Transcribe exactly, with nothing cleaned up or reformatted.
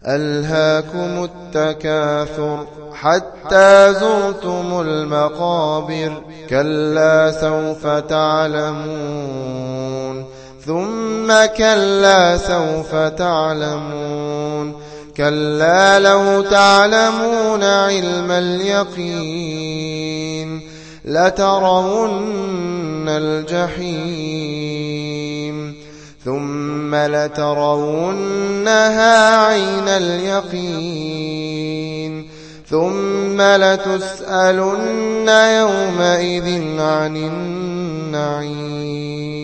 ألهاكم التكاثر حتى زرتم المقابر كلا سوف تعلمون ثم كلا سوف تعلمون كلا لو تعلمون علم اليقين لترون الجحيم ثم لترونها عين اليقين ثم لتسألن يومئذ عن النعيم.